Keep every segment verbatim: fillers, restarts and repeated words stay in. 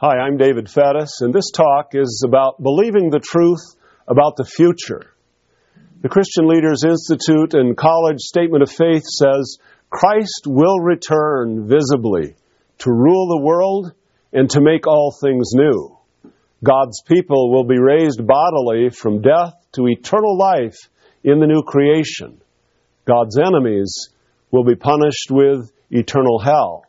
Hi, I'm David Fettis, and this talk is about believing the truth about the future. The Christian Leaders Institute and College Statement of Faith says, Christ will return visibly to rule the world and to make all things new. God's people will be raised bodily from death to eternal life in the new creation. God's enemies will be punished with eternal hell.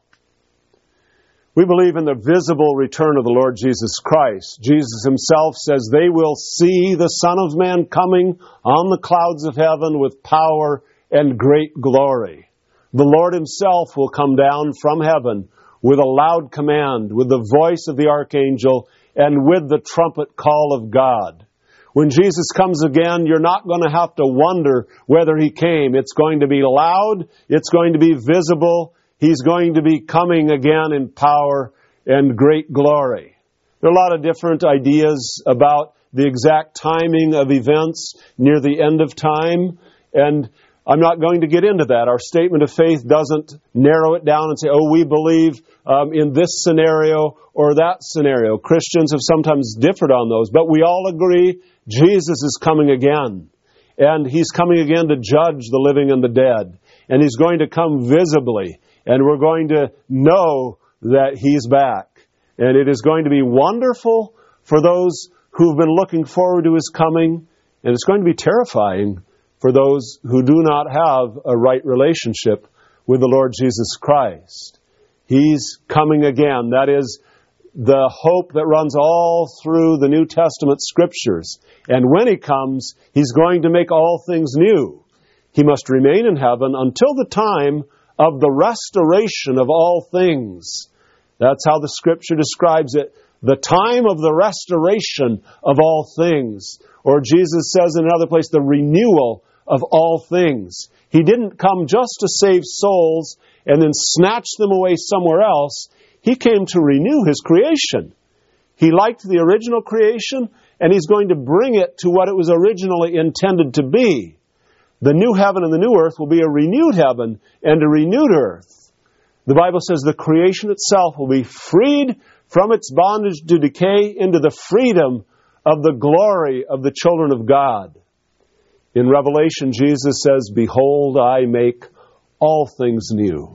We believe in the visible return of the Lord Jesus Christ. Jesus himself says they will see the Son of Man coming on the clouds of heaven with power and great glory. The Lord himself will come down from heaven with a loud command, with the voice of the archangel, and with the trumpet call of God. When Jesus comes again, you're not going to have to wonder whether he came. It's going to be loud. It's going to be visible. He's going to be coming again in power and great glory. There are a lot of different ideas about the exact timing of events near the end of time, and I'm not going to get into that. Our statement of faith doesn't narrow it down and say, oh, we believe um, in this scenario or that scenario. Christians have sometimes differed on those, but we all agree Jesus is coming again, and he's coming again to judge the living and the dead, and he's going to come visibly. And we're going to know that he's back. And it is going to be wonderful for those who've been looking forward to his coming. And it's going to be terrifying for those who do not have a right relationship with the Lord Jesus Christ. He's coming again. That is the hope that runs all through the New Testament scriptures. And when he comes, he's going to make all things new. He must remain in heaven until the time of the restoration of all things. That's how the Scripture describes it. The time of the restoration of all things. Or Jesus says in another place, the renewal of all things. He didn't come just to save souls and then snatch them away somewhere else. He came to renew his creation. He liked the original creation, and he's going to bring it to what it was originally intended to be. The new heaven and the new earth will be a renewed heaven and a renewed earth. The Bible says the creation itself will be freed from its bondage to decay into the freedom of the glory of the children of God. In Revelation, Jesus says, behold, I make all things new.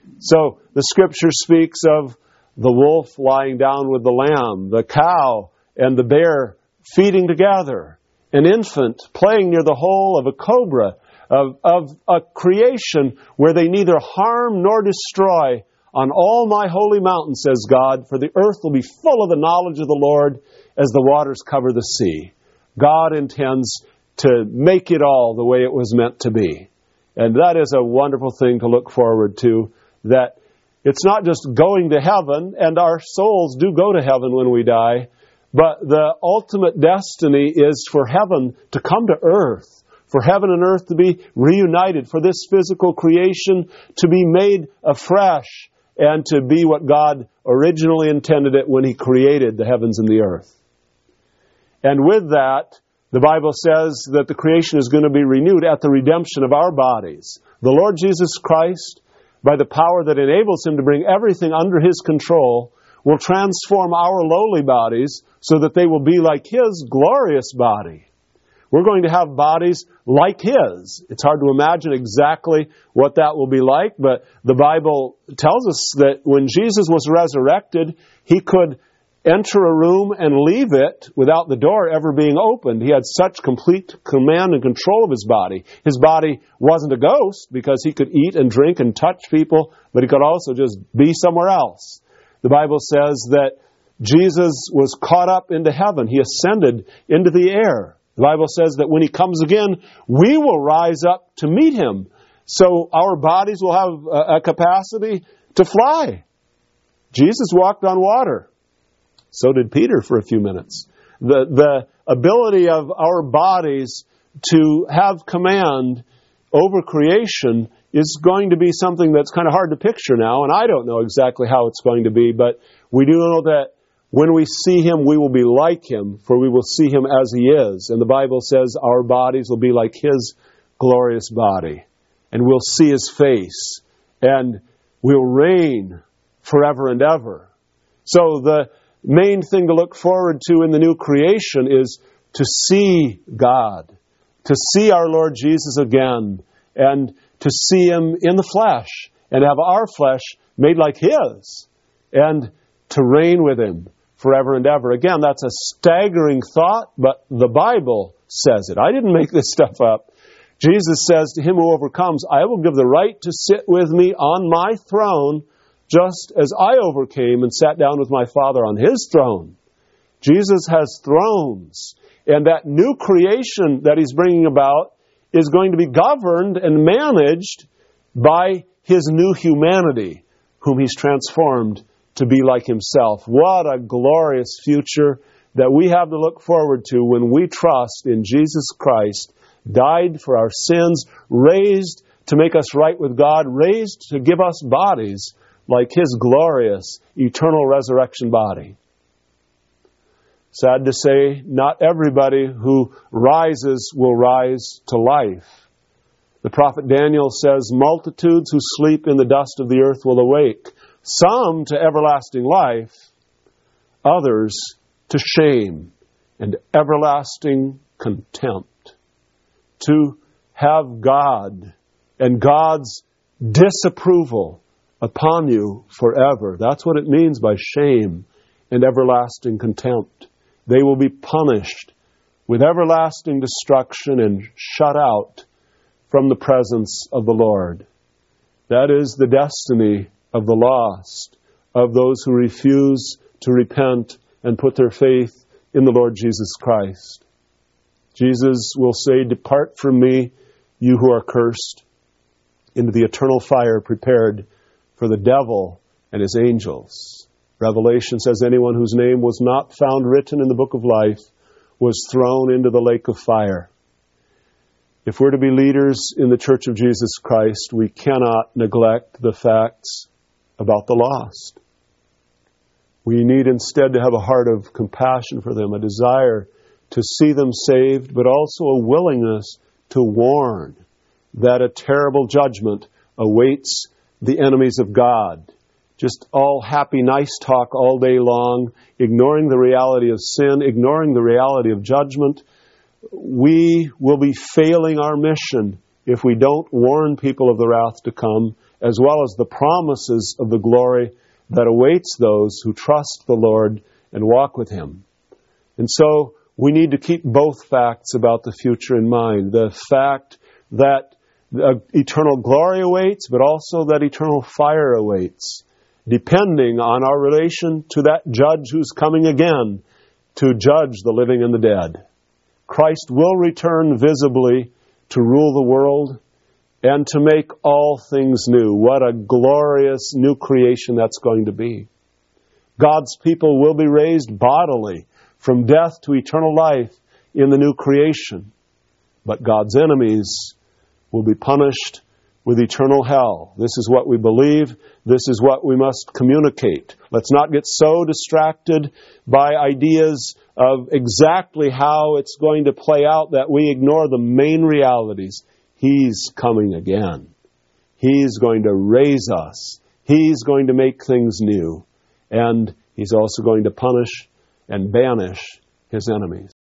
So the Scripture speaks of the wolf lying down with the lamb, the cow and the bear feeding together, an infant playing near the hole of a cobra, of, of a creation where they neither harm nor destroy. On all my holy mountain, says God, for the earth will be full of the knowledge of the Lord as the waters cover the sea. God intends to make it all the way it was meant to be. And that is a wonderful thing to look forward to, that it's not just going to heaven, and our souls do go to heaven when we die, but the ultimate destiny is for heaven to come to earth, for heaven and earth to be reunited, for this physical creation to be made afresh and to be what God originally intended it when he created the heavens and the earth. And with that, the Bible says that the creation is going to be renewed at the redemption of our bodies. The Lord Jesus Christ, by the power that enables him to bring everything under his control, will transform our lowly bodies so that they will be like his glorious body. We're going to have bodies like his. It's hard to imagine exactly what that will be like, but the Bible tells us that when Jesus was resurrected, he could enter a room and leave it without the door ever being opened. He had such complete command and control of his body. His body wasn't a ghost because he could eat and drink and touch people, but he could also just be somewhere else. The Bible says that Jesus was caught up into heaven. He ascended into the air. The Bible says that when he comes again, we will rise up to meet him. So our bodies will have a capacity to fly. Jesus walked on water. So did Peter for a few minutes. The, the ability of our bodies to have command over creation is going to be something that's kind of hard to picture now, and I don't know exactly how it's going to be, but we do know that when we see him, we will be like him, for we will see him as he is. And the Bible says our bodies will be like his glorious body, and we'll see his face, and we'll reign forever and ever. So the main thing to look forward to in the new creation is to see God, to see our Lord Jesus again, and to see Him in the flesh, and have our flesh made like His, and to reign with Him forever and ever. Again, that's a staggering thought, but the Bible says it. I didn't make this stuff up. Jesus says to him who overcomes, I will give the right to sit with me on my throne, just as I overcame and sat down with my Father on His throne. Jesus has thrones, and that new creation that He's bringing about is going to be governed and managed by His new humanity, whom He's transformed to be like Himself. What a glorious future that we have to look forward to when we trust in Jesus Christ, died for our sins, raised to make us right with God, raised to give us bodies like His glorious, eternal resurrection body. Sad to say, not everybody who rises will rise to life. The prophet Daniel says, multitudes who sleep in the dust of the earth will awake, some to everlasting life, others to shame and everlasting contempt. To have God and God's disapproval upon you forever. That's what it means by shame and everlasting contempt. They will be punished with everlasting destruction and shut out from the presence of the Lord. That is the destiny of the lost, of those who refuse to repent and put their faith in the Lord Jesus Christ. Jesus will say, depart from me, you who are cursed, into the eternal fire prepared for the devil and his angels. Revelation says anyone whose name was not found written in the book of life was thrown into the lake of fire. If we're to be leaders in the Church of Jesus Christ, we cannot neglect the facts about the lost. We need instead to have a heart of compassion for them, a desire to see them saved, but also a willingness to warn that a terrible judgment awaits the enemies of God. Just all happy, nice talk all day long, ignoring the reality of sin, ignoring the reality of judgment. We will be failing our mission if we don't warn people of the wrath to come, as well as the promises of the glory that awaits those who trust the Lord and walk with Him. And so we need to keep both facts about the future in mind. The fact that eternal glory awaits, but also that eternal fire awaits, depending on our relation to that judge who's coming again to judge the living and the dead. Christ will return visibly to rule the world and to make all things new. What a glorious new creation that's going to be. God's people will be raised bodily from death to eternal life in the new creation. But God's enemies will be punished with eternal hell. This is what we believe. This is what we must communicate. Let's not get so distracted by ideas of exactly how it's going to play out that we ignore the main realities. He's coming again. He's going to raise us. He's going to make things new. And He's also going to punish and banish His enemies.